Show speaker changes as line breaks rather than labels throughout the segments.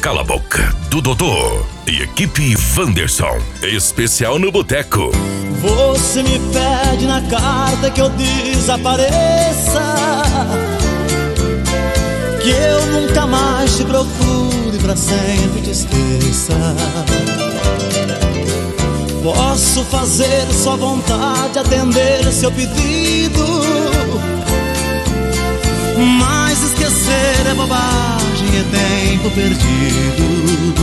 Cala a Boca, do Dodô e equipe Wanderson, especial no Boteco.
Você me pede na carta que eu desapareça, que eu nunca mais te procure, pra sempre te esqueça. Posso fazer sua vontade, atender seu pedido, mas esquecer é bobagem, é tempo perdido.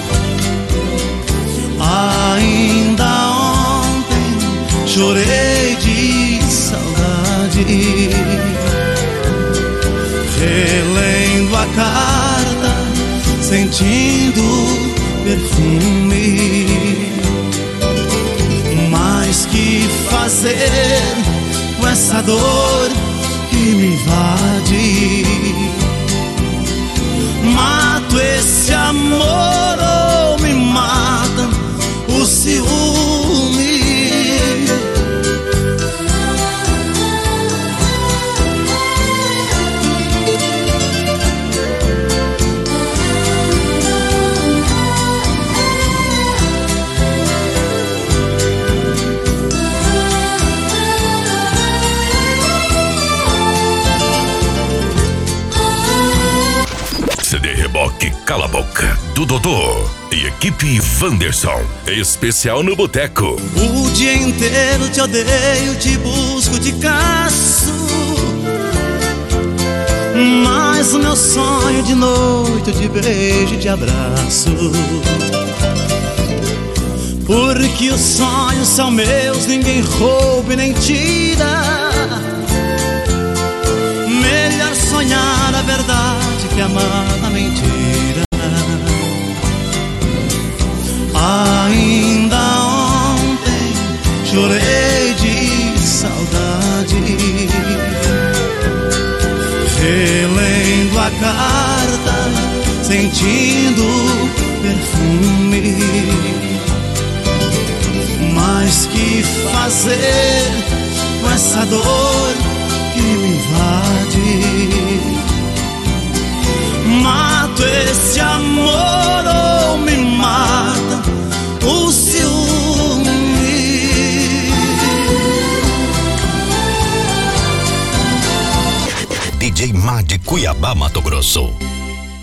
Ainda ontem chorei de saudade, relendo a carta, sentindo perfume. Mas que fazer com essa dor que me invade? Mato esse amor ou me mata o ciúme?
CD Reboque Cala a Boca, do Dodô e equipe Wanderson, especial no Boteco.
O dia inteiro te odeio, te busco, te caço, mas o meu sonho de noite eu te beijo e te abraço. Porque os sonhos são meus, ninguém rouba e nem tira. Melhor sonhar a verdade que amar a mentira. Ainda ontem chorei de saudade, relendo a carta, sentindo perfume. Mas que fazer com essa dor que me invade? Mato esse amor ou me mata o ciúme?
DJ Má de Cuiabá, Mato Grosso.